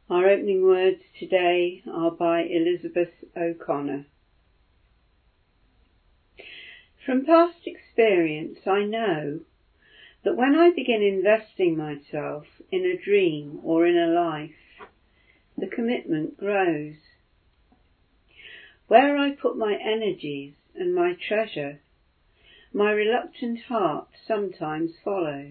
Our opening words today are by Elizabeth O'Connor. From past experience, I know that when I begin investing myself in a dream or in a life, the commitment grows. Where I put my energies and my treasure, my reluctant heart sometimes follows.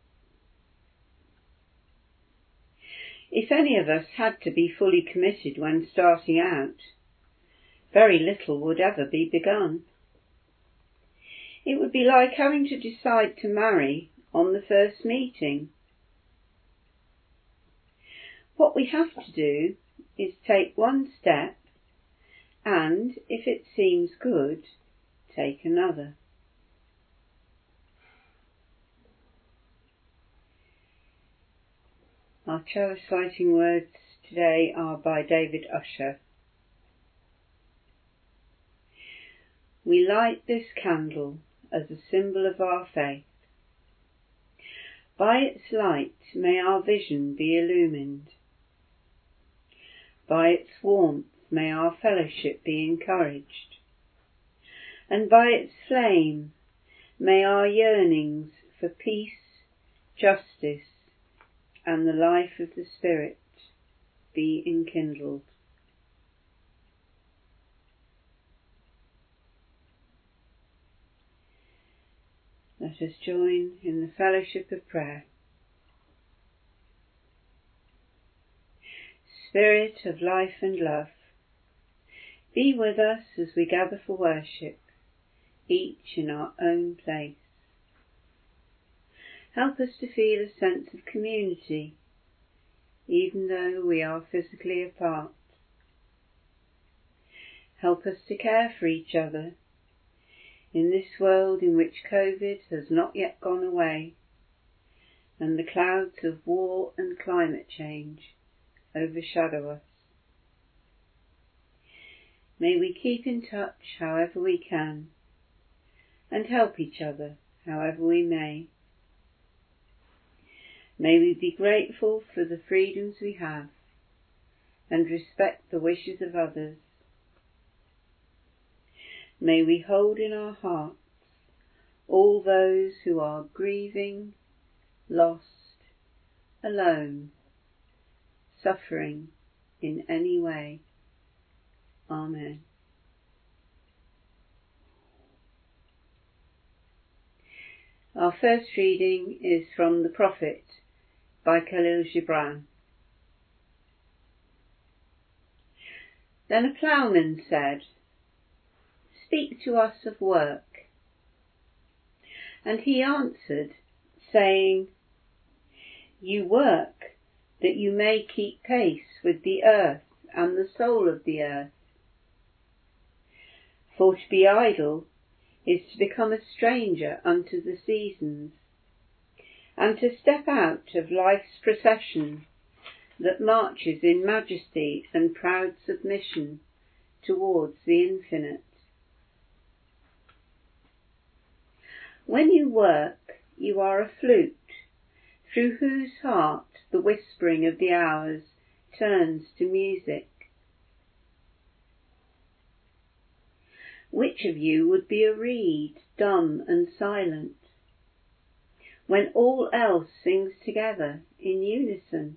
If any of us had to be fully committed when starting out, very little would ever be begun. It would be like having to decide to marry on the first meeting. What we have to do is take one step and, if it seems good, take another. Our chalice lighting words today are by David Usher. We light this candle as a symbol of our faith. By its light may our vision be illumined. By its warmth may our fellowship be encouraged. And by its flame may our yearnings for peace, justice, and the life of the Spirit be enkindled. Let us join in the fellowship of prayer. Spirit of life and love, be with us as we gather for worship, each in our own place. Help us to feel a sense of community, even though we are physically apart. Help us to care for each other in this world in which COVID has not yet gone away, and the clouds of war and climate change overshadow us. May we keep in touch however we can, and help each other however we may. May we be grateful for the freedoms we have and respect the wishes of others. May we hold in our hearts all those who are grieving, lost, alone, suffering in any way. Amen. Our first reading is from the Prophet by Khalil Gibran. Then a ploughman said, "Speak to us of work." And he answered, saying, "You work that you may keep pace with the earth and the soul of the earth. For to be idle is to become a stranger unto the seasons, and to step out of life's procession that marches in majesty and proud submission towards the infinite. When you work, you are a flute, through whose heart the whispering of the hours turns to music. Which of you would be a reed, dumb and silent, when all else sings together in unison?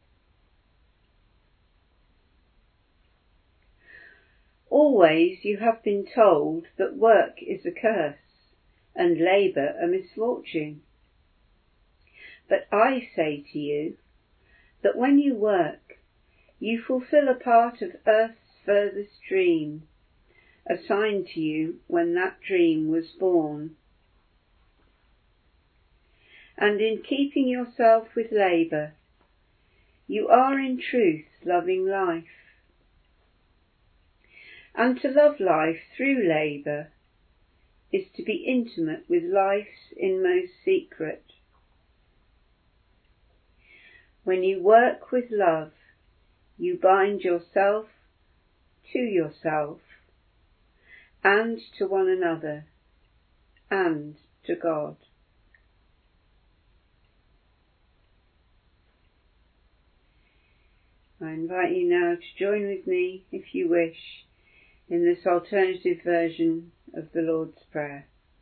Always you have been told that work is a curse and labour a misfortune. But I say to you that when you work, you fulfil a part of earth's furthest dream, assigned to you when that dream was born. And in keeping yourself with labour, you are in truth loving life. And to love life through labour is to be intimate with life's inmost secret. When you work with love, you bind yourself to yourself, and to one another, and to God. I invite you now to join with me, if you wish, in this alternative version of the Lord's Prayer.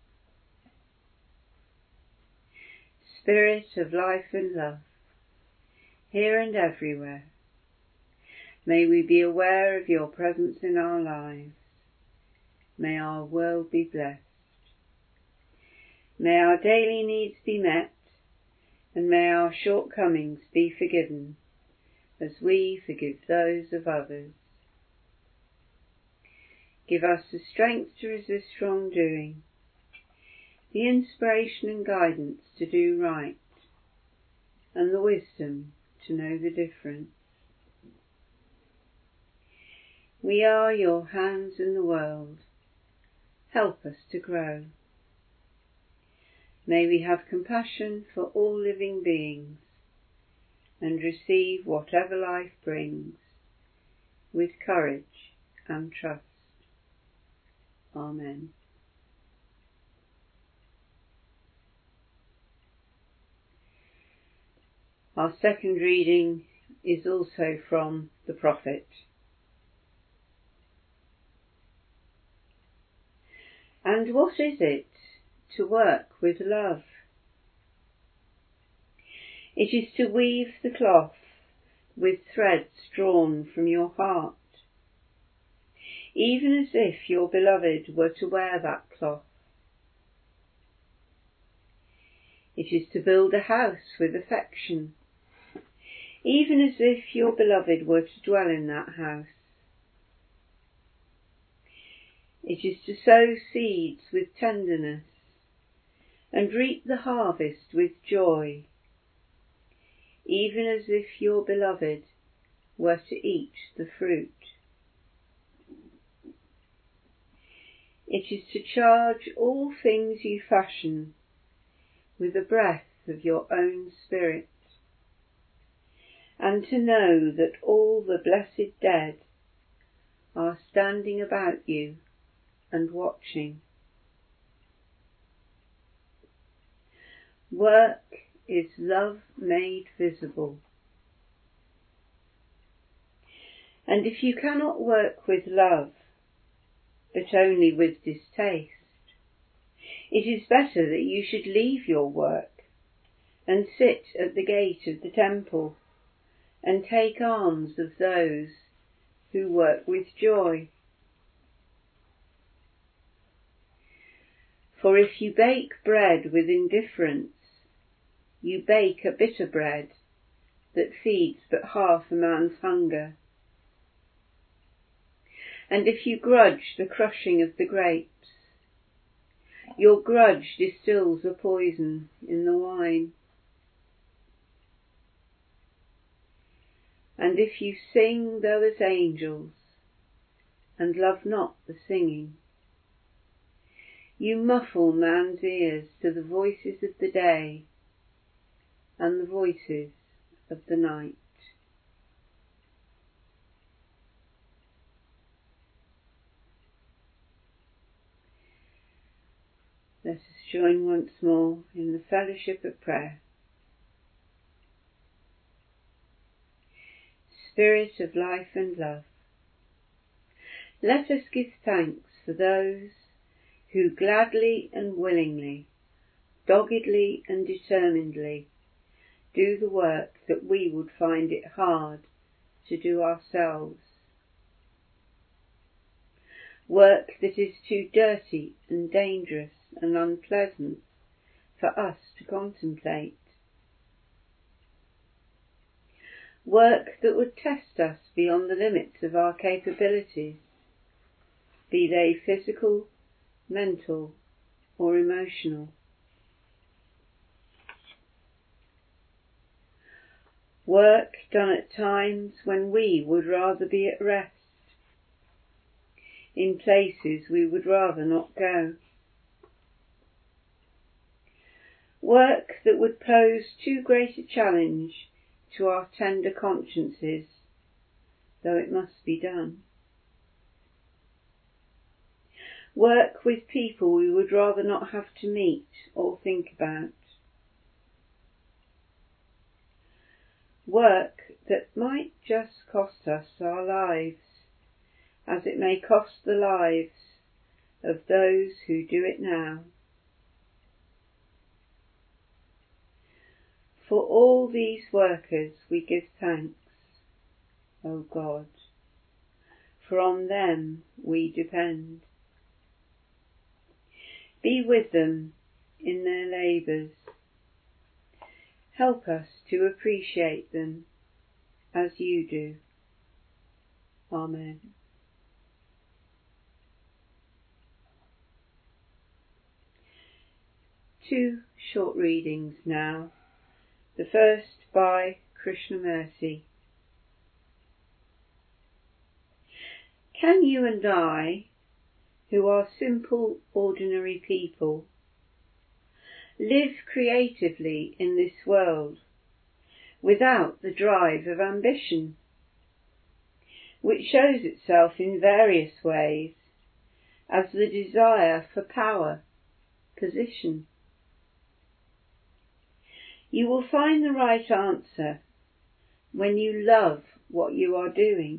Spirit of life and love, here and everywhere, may we be aware of your presence in our lives. May our world be blessed. May our daily needs be met, and may our shortcomings be forgiven, as we forgive those of others. Give us the strength to resist wrongdoing, the inspiration and guidance to do right, and the wisdom to know the difference. We are your hands in the world. Help us to grow. May we have compassion for all living beings and receive whatever life brings with courage and trust. Amen. Our second reading is also from the prophet. And what is it to work with love? It is to weave the cloth with threads drawn from your heart, even as if your beloved were to wear that cloth. It is to build a house with affection, even as if your beloved were to dwell in that house. It is to sow seeds with tenderness and reap the harvest with joy, even as if your beloved were to eat the fruit. It is to charge all things you fashion with the breath of your own spirit, and to know that all the blessed dead are standing about you and watching. Work is love made visible. And if you cannot work with love, but only with distaste, it is better that you should leave your work and sit at the gate of the temple and take alms of those who work with joy. For if you bake bread with indifference, you bake a bitter bread that feeds but half a man's hunger. And if you grudge the crushing of the grapes, your grudge distills a poison in the wine. And if you sing though as angels, and love not the singing, you muffle man's ears to the voices of the day and the voices of the night. Let us join once more in the fellowship of prayer. Spirit of life and love, let us give thanks for those who gladly and willingly, doggedly and determinedly do the work that we would find it hard to do ourselves. Work that is too dirty and dangerous and unpleasant for us to contemplate. Work that would test us beyond the limits of our capabilities, be they physical, mental, or emotional. Work done at times when we would rather be at rest, in places we would rather not go. Work that would pose too great a challenge to our tender consciences, though it must be done. Work with people we would rather not have to meet or think about. Work that might just cost us our lives, as it may cost the lives of those who do it now. For all these workers we give thanks, O God, for on them we depend. Be with them in their labours. Help us to appreciate them as you do. Amen. Two short readings now. The first by Krishnamurti. Can you and I, who are simple, ordinary people, live creatively in this world without the drive of ambition, which shows itself in various ways as the desire for power, position? You will find the right answer when you love what you are doing.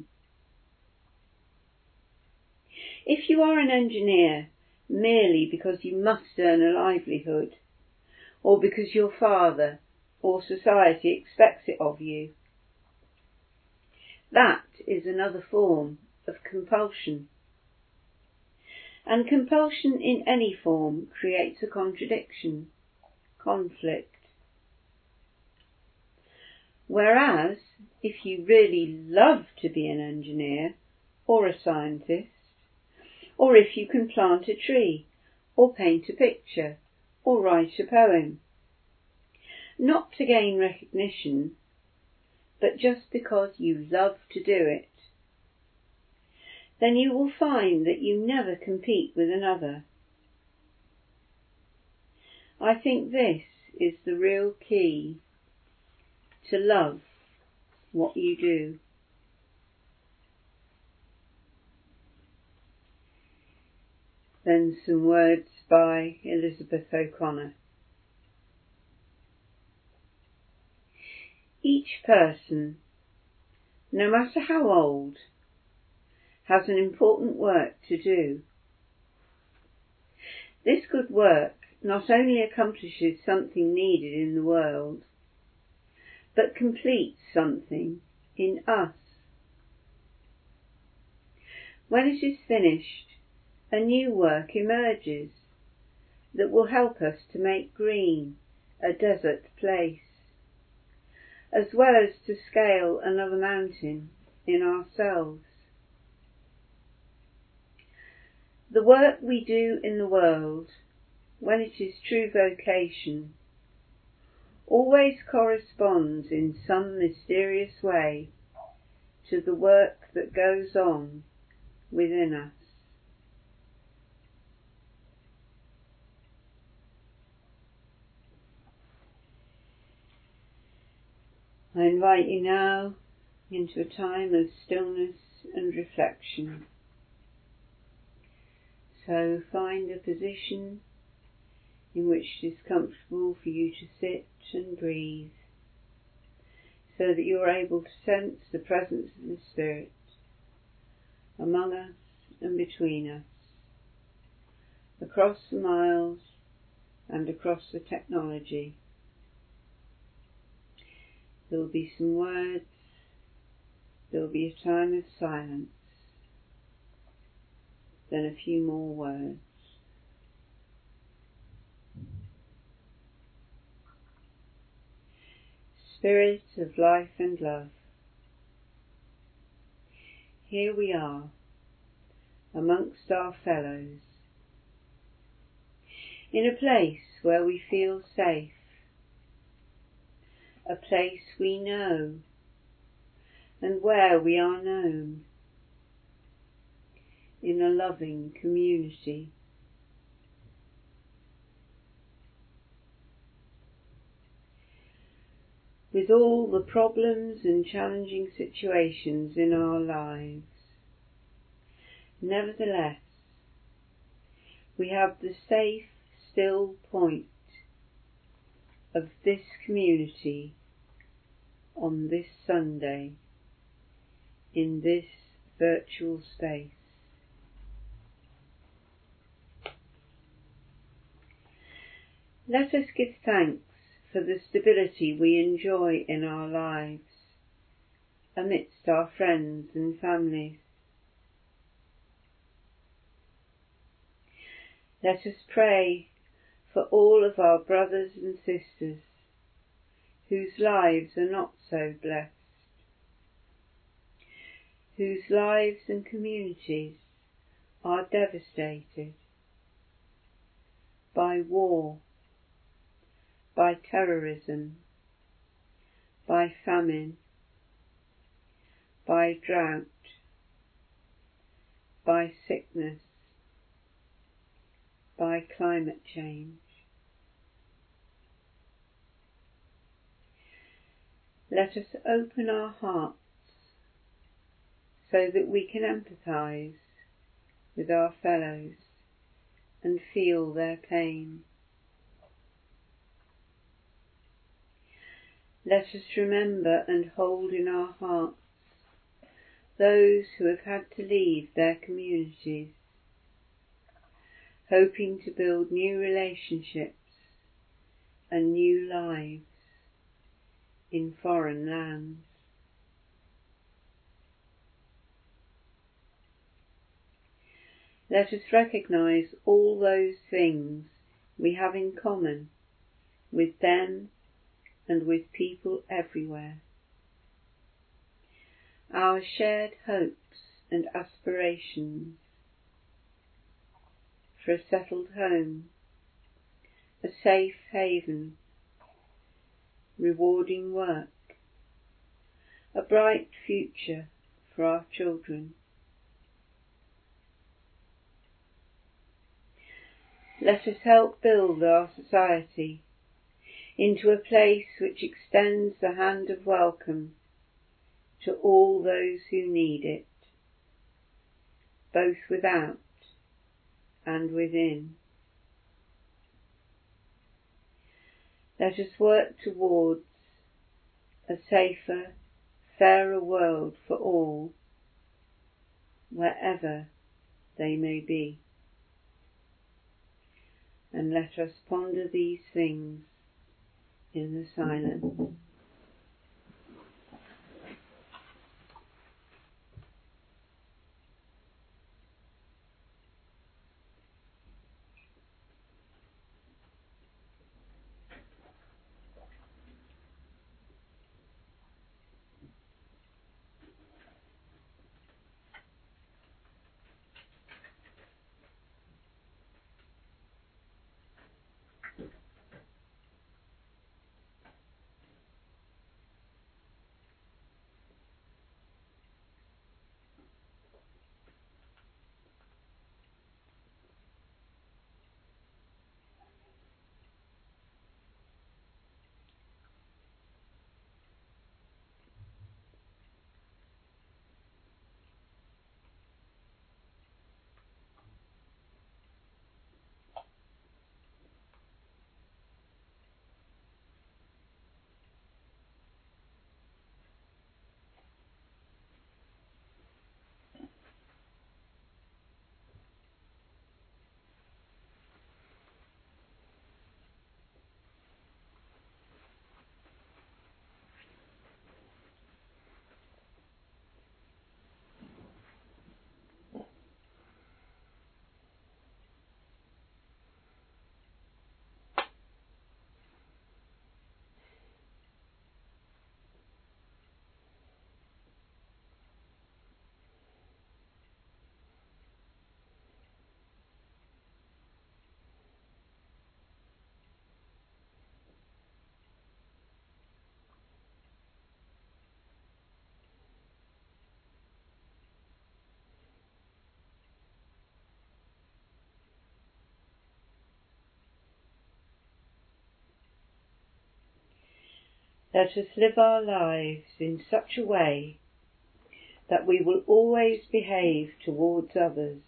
If you are an engineer merely because you must earn a livelihood, or because your father or society expects it of you, that is another form of compulsion. And compulsion in any form creates a contradiction, conflict. Whereas, if you really love to be an engineer or a scientist, or if you can plant a tree, or paint a picture, or write a poem, not to gain recognition, but just because you love to do it, then you will find that you never compete with another. I think this is the real key to love what you do. Then some words by Elizabeth O'Connor. Each person, no matter how old, has an important work to do. This good work not only accomplishes something needed in the world, but completes something in us. When it is finished, a new work emerges that will help us to make green a desert place, as well as to scale another mountain in ourselves. The work we do in the world, when it is true vocation, always corresponds in some mysterious way to the work that goes on within us. I invite you now into a time of stillness and reflection. So find a position in which it is comfortable for you to sit and breathe, so that you are able to sense the presence of the Spirit among us and between us, across the miles and across the technology. There will be some words, there will be a time of silence, then a few more words. Spirit of life and love, here we are, amongst our fellows, in a place where we feel safe, a place we know, and where we are known, in a loving community. With all the problems and challenging situations in our lives, nevertheless, we have the safe, still point of this community on this Sunday in this virtual space. Let us give thanks for the stability we enjoy in our lives amidst our friends and families. Let us pray for all of our brothers and sisters whose lives are not so blessed, whose lives and communities are devastated by war, by terrorism, by famine, by drought, by sickness, by climate change. Let us open our hearts so that we can empathise with our fellows and feel their pain. Let us remember and hold in our hearts those who have had to leave their communities, hoping to build new relationships and new lives in foreign lands. Let us recognise all those things we have in common with them and with people everywhere. Our shared hopes and aspirations for a settled home, a safe haven, rewarding work, a bright future for our children. Let us help build our society into a place which extends the hand of welcome to all those who need it, both without and within. Let us work towards a safer, fairer world for all, wherever they may be. And let us ponder these things in the silence. Let us live our lives in such a way that we will always behave towards others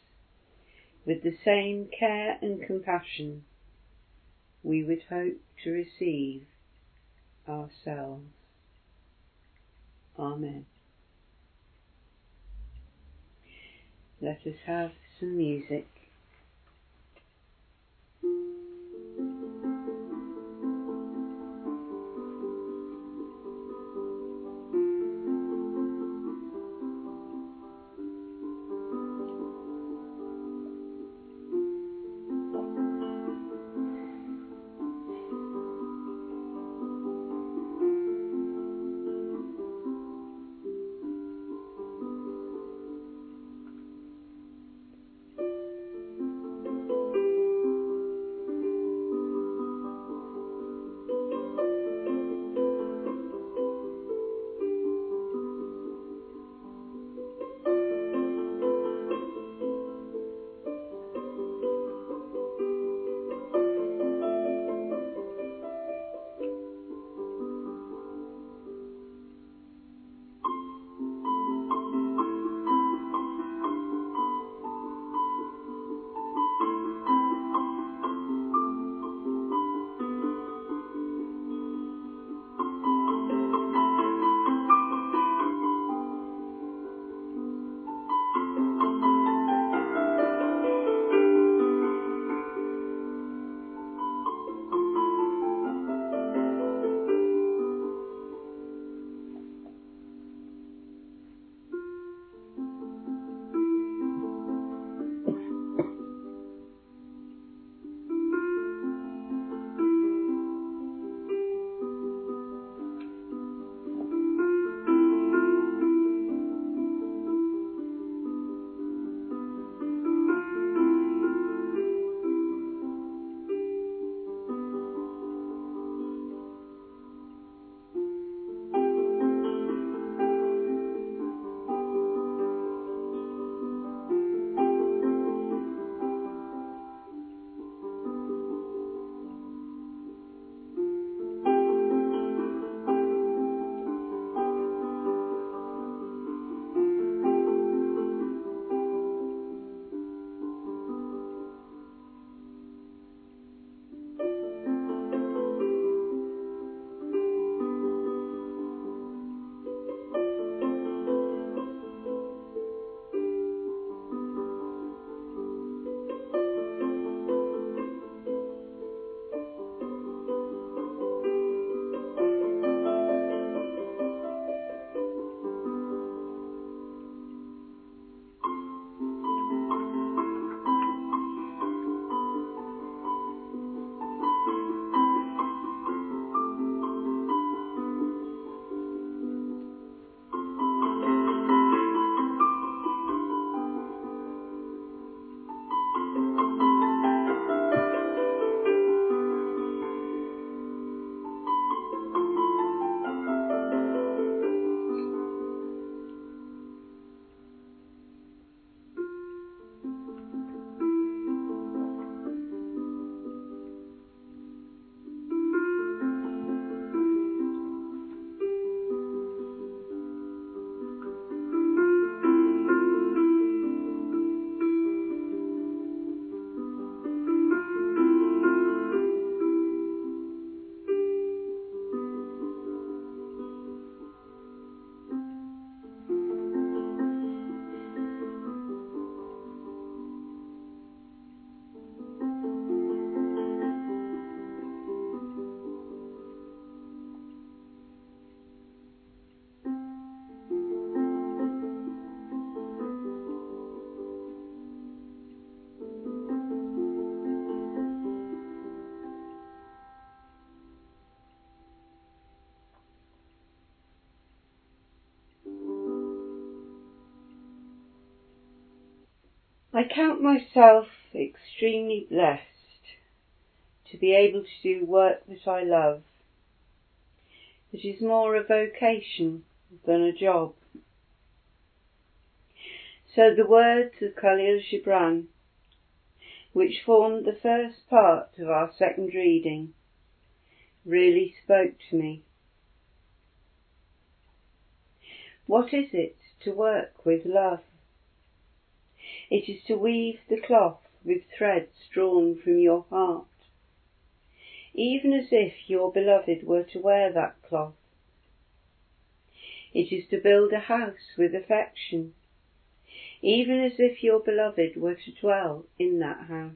with the same care and compassion we would hope to receive ourselves. Amen. Let us have some music. I count myself extremely blessed to be able to do work that I love, that is more a vocation than a job. So the words of Khalil Gibran, which formed the first part of our second reading, really spoke to me. What is it to work with love? It is to weave the cloth with threads drawn from your heart, even as if your beloved were to wear that cloth. It is to build a house with affection, even as if your beloved were to dwell in that house.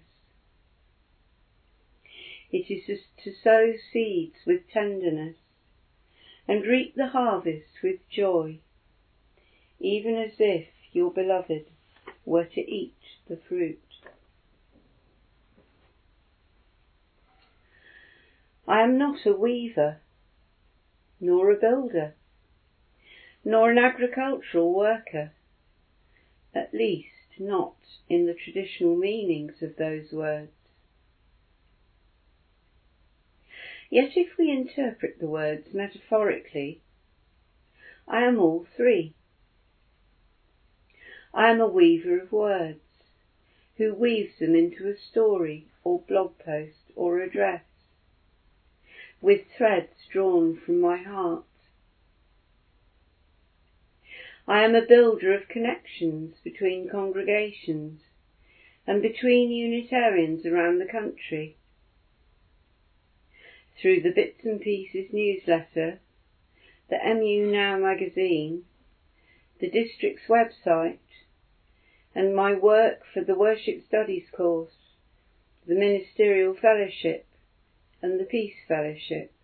It is to sow seeds with tenderness and reap the harvest with joy, even as if your beloved were to eat the fruit. I am not a weaver, nor a builder, nor an agricultural worker, at least not in the traditional meanings of those words. Yet if we interpret the words metaphorically, I am all three. I am a weaver of words, who weaves them into a story or blog post or address, with threads drawn from my heart. I am a builder of connections between congregations and between Unitarians around the country, through the Bits and Pieces newsletter, the MU Now magazine, the district's website, and my work for the Worship Studies course, the Ministerial Fellowship, and the Peace Fellowship.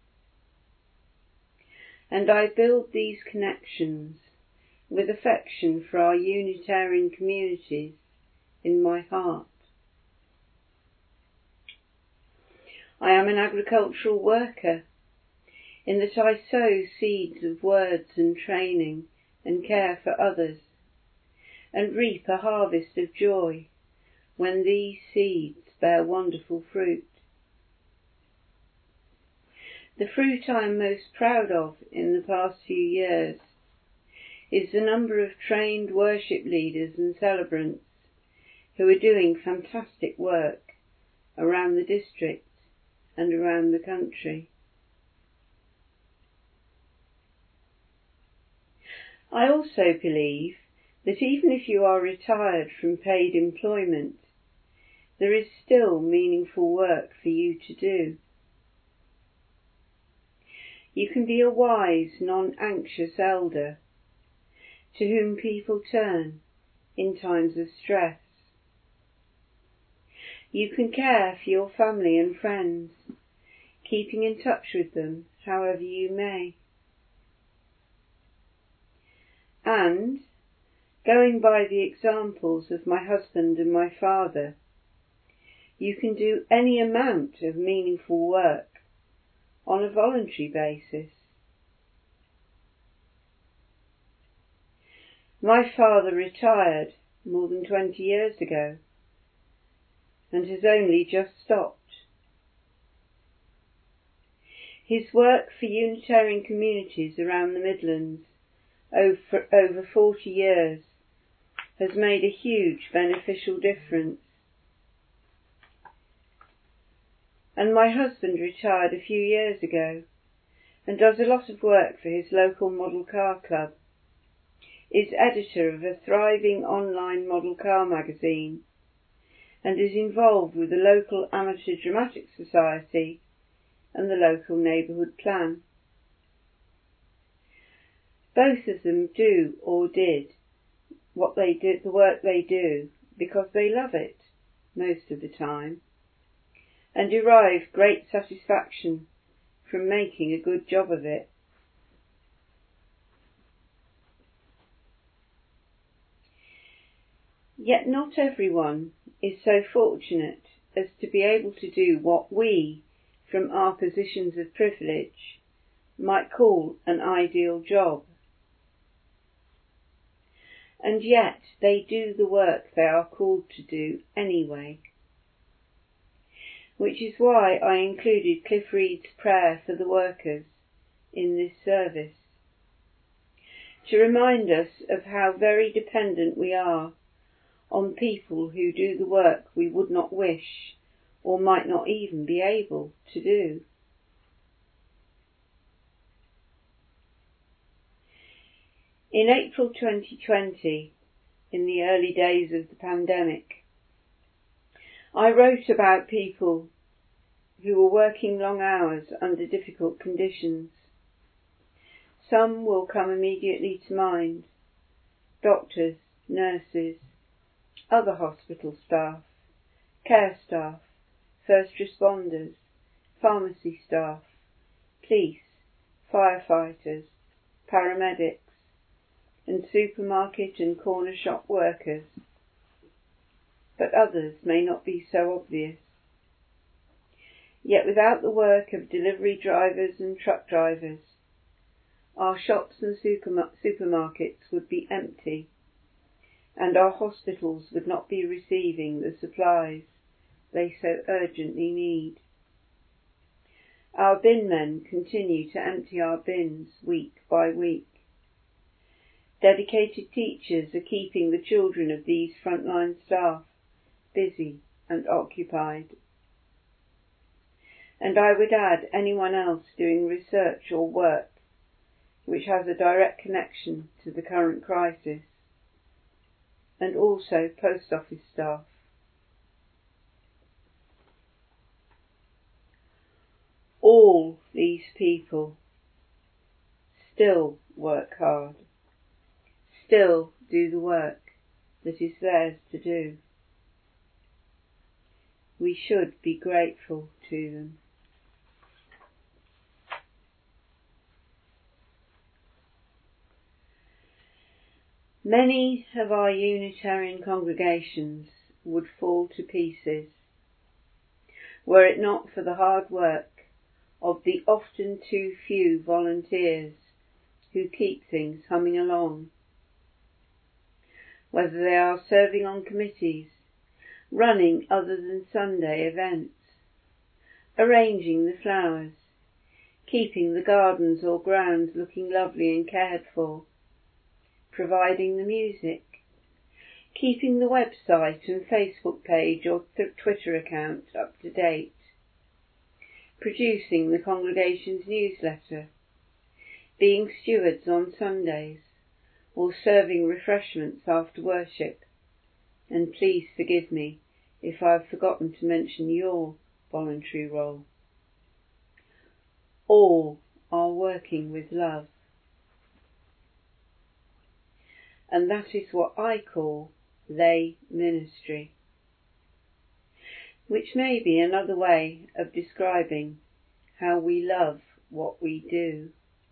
And I build these connections with affection for our Unitarian communities in my heart. I am an agricultural worker, in that I sow seeds of words and training and care for others, and reap a harvest of joy when these seeds bear wonderful fruit. The fruit I am most proud of in the past few years is the number of trained worship leaders and celebrants who are doing fantastic work around the district and around the country. I also believe that even if you are retired from paid employment, there is still meaningful work for you to do. You can be a wise, non-anxious elder to whom people turn in times of stress. You can care for your family and friends, keeping in touch with them however you may. And, going by the examples of my husband and my father, you can do any amount of meaningful work on a voluntary basis. My father retired more than 20 years ago and has only just stopped. His work for Unitarian communities around the Midlands over 40 years has made a huge beneficial difference. And my husband retired a few years ago and does a lot of work for his local model car club, is editor of a thriving online model car magazine, and is involved with the local amateur dramatic society and the local neighbourhood plan. Both of them do or did the work they do because they love it most of the time, and derive great satisfaction from making a good job of it. Yet not everyone is so fortunate as to be able to do what we, from our positions of privilege, might call an ideal job. And yet they do the work they are called to do anyway. Which is why I included Cliff Reed's prayer for the workers in this service, to remind us of how very dependent we are on people who do the work we would not wish or might not even be able to do. In April 2020, in the early days of the pandemic, I wrote about people who were working long hours under difficult conditions, Some will come immediately to mind: doctors, nurses, other hospital staff, care staff, first responders, pharmacy staff, police, firefighters, paramedics, and supermarket and corner shop workers. But others may not be so obvious. Yet without the work of delivery drivers and truck drivers, our shops and supermarkets would be empty, and our hospitals would not be receiving the supplies they so urgently need. Our bin men continue to empty our bins week by week. Dedicated teachers are keeping the children of these frontline staff busy and occupied. And I would add anyone else doing research or work which has a direct connection to the current crisis, and also post office staff. All these people still work hard, still do the work that is theirs to do. We should be grateful to them. Many of our Unitarian congregations would fall to pieces were it not for the hard work of the often too few volunteers who keep things humming along. Whether they are serving on committees, running other than Sunday events, arranging the flowers, keeping the gardens or grounds looking lovely and cared for, providing the music, keeping the website and Facebook page or Twitter account up to date, producing the congregation's newsletter, being stewards on Sundays, or serving refreshments after worship. And please forgive me if I've forgotten to mention your voluntary role. All are working with love. And that is what I call lay ministry, which may be another way of describing how we love what we do.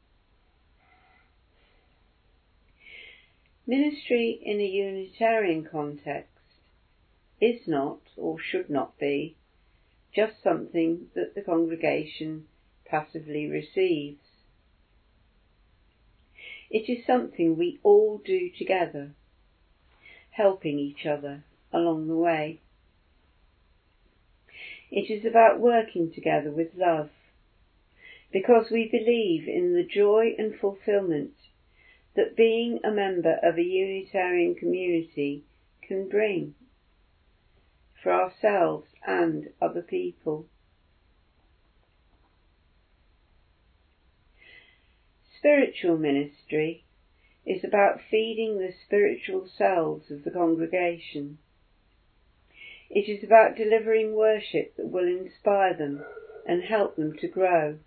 Ministry in a Unitarian context is not, or should not be, just something that the congregation passively receives. It is something we all do together, helping each other along the way. It is about working together with love, because we believe in the joy and fulfillment that being a member of a Unitarian community can bring for ourselves and other people. Spiritual ministry is about feeding the spiritual selves of the congregation. It is about delivering worship that will inspire them and help them to grow,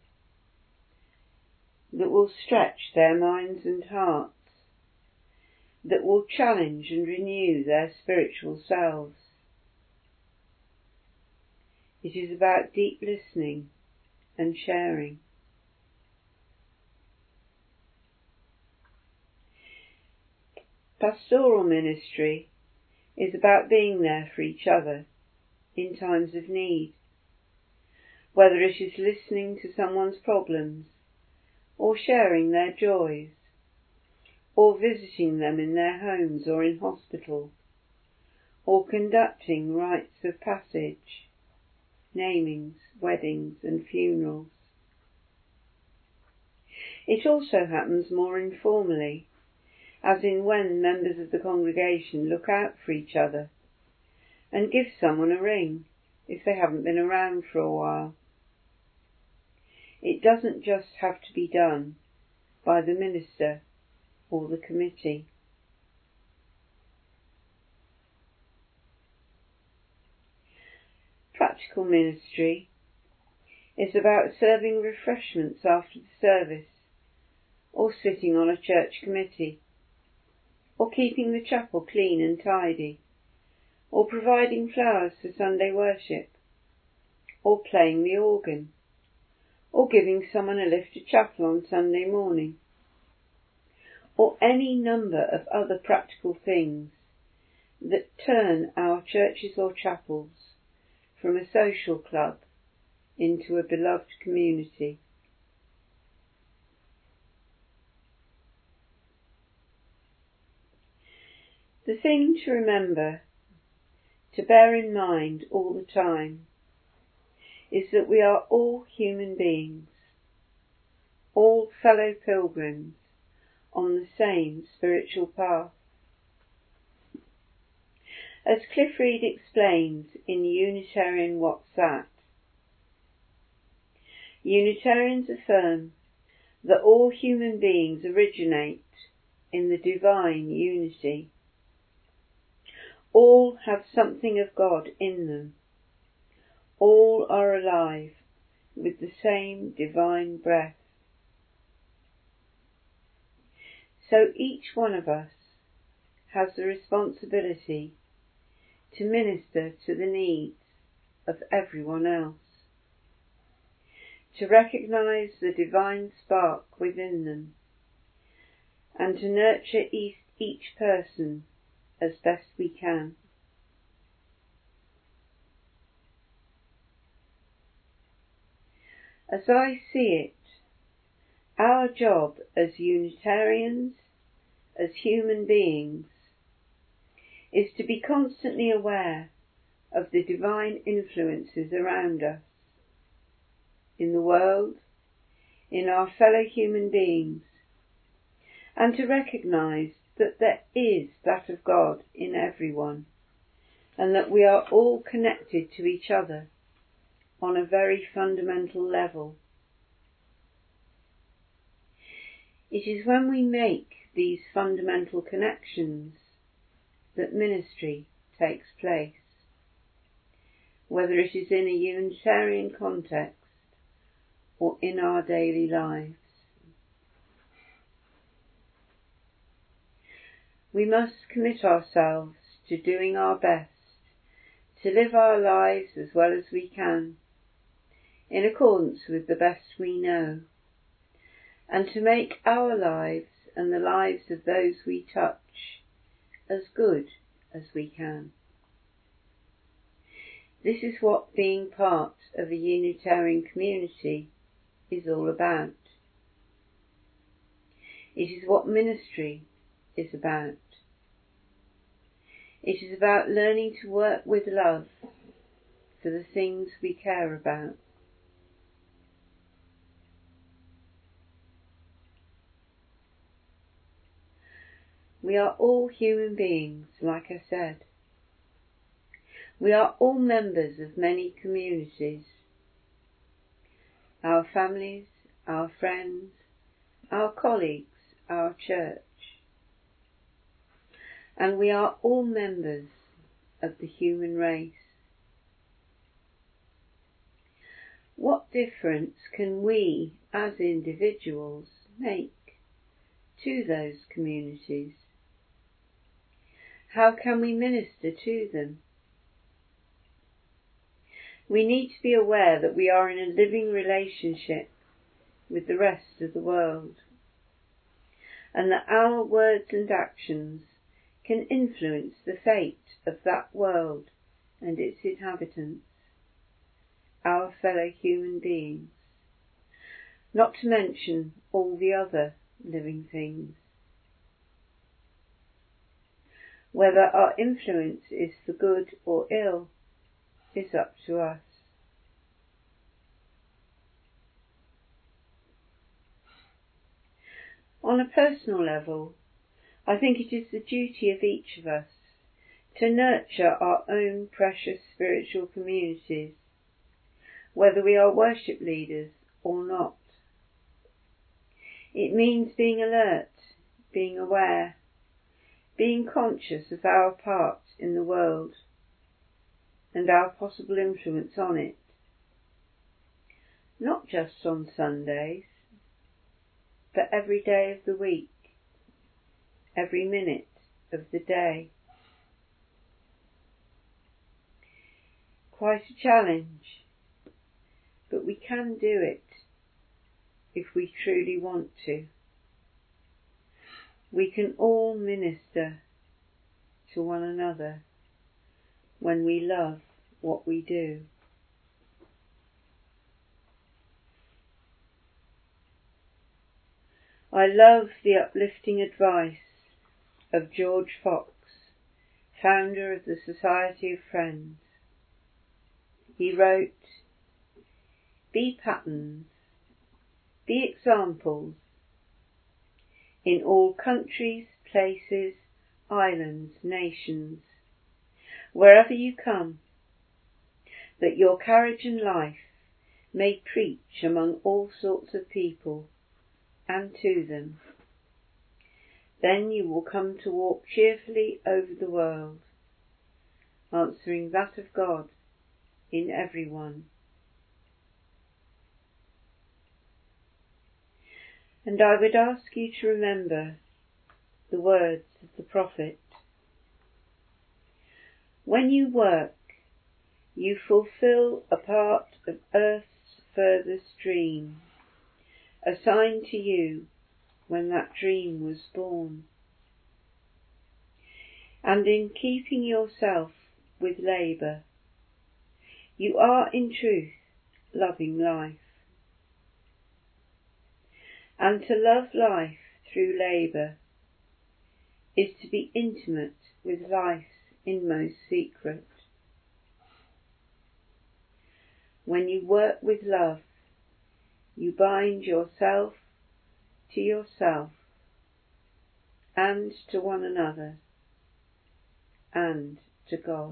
that will stretch their minds and hearts, that will challenge and renew their spiritual selves. It is about deep listening and sharing. Pastoral ministry is about being there for each other in times of need, whether it is listening to someone's problems, or sharing their joys, or visiting them in their homes or in hospital, or conducting rites of passage, namings, weddings and funerals. It also happens more informally, as in when members of the congregation look out for each other and give someone a ring if they haven't been around for a while. It doesn't just have to be done by the minister or the committee. Practical ministry is about serving refreshments after the service, or sitting on a church committee, or keeping the chapel clean and tidy, or providing flowers for Sunday worship, or playing the organ, or giving someone a lift to chapel on Sunday morning, or any number of other practical things that turn our churches or chapels from a social club into a beloved community. The thing to remember, to bear in mind all the time, is that we are all human beings, all fellow pilgrims on the same spiritual path. As Cliff Reed explains in Unitarian What's That, Unitarians affirm that all human beings originate in the divine unity. All have something of God in them. All are alive with the same divine breath. So each one of us has the responsibility to minister to the needs of everyone else, to recognise the divine spark within them, and to nurture each person as best we can. As I see it, our job as Unitarians, as human beings, is to be constantly aware of the divine influences around us, in the world, in our fellow human beings, and to recognise that there is that of God in everyone, and that we are all connected to each other on a very fundamental level. It is when we make these fundamental connections that ministry takes place, whether it is in a Unitarian context or in our daily lives. We must commit ourselves to doing our best to live our lives as well as we can, in accordance with the best we know, and to make our lives and the lives of those we touch as good as we can. This is what being part of a Unitarian community is all about. It is what ministry is about. It is about learning to work with love for the things we care about. We are all human beings, like I said. We are all members of many communities. Our families, our friends, our colleagues, our church. And we are all members of the human race. What difference can we as individuals make to those communities? How can we minister to them? We need to be aware that we are in a living relationship with the rest of the world, and that our words and actions can influence the fate of that world and its inhabitants, our fellow human beings, not to mention all the other living things. Whether our influence is for good or ill is up to us. On a personal level, I think it is the duty of each of us to nurture our own precious spiritual communities, whether we are worship leaders or not. It means being alert, being aware, being conscious of our part in the world and our possible influence on it, not just on Sundays, for every day of the week, every minute of the day. Quite a challenge, but we can do it if we truly want to. We can all minister to one another when we love what we do. I love the uplifting advice of George Fox, founder of the Society of Friends. He wrote, "Be patterns, be examples in all countries, places, islands, nations, wherever you come, that your carriage and life may preach among all sorts of people and to them. Then you will come to walk cheerfully over the world, answering that of God in everyone." And I would ask you to remember the words of the prophet. When you work, you fulfill a part of earth's furthest dream, assigned to you when that dream was born. And in keeping yourself with labour, you are in truth loving life. And to love life through labour is to be intimate with life's inmost secret. When you work with love, you bind yourself to yourself and to one another and to God.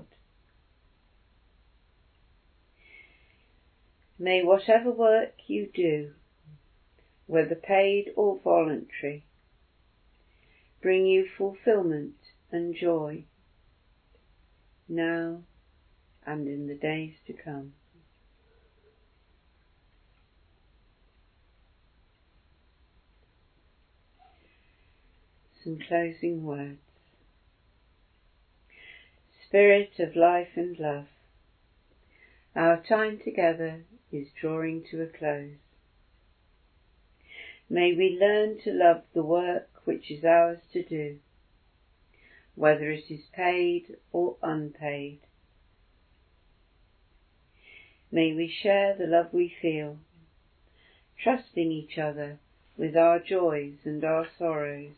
May whatever work you do, whether paid or voluntary, bring you fulfilment and joy, now and in the days to come. Some closing words. Spirit of life and love, our time together is drawing to a close. May we learn to love the work which is ours to do, whether it is paid or unpaid. May we share the love we feel, trusting each other with our joys and our sorrows.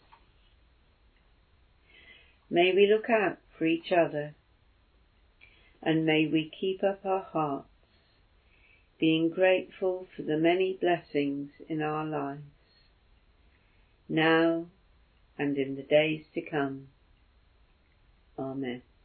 May we look out for each other, and may we keep up our hearts, being grateful for the many blessings in our lives, now and in the days to come. Amen.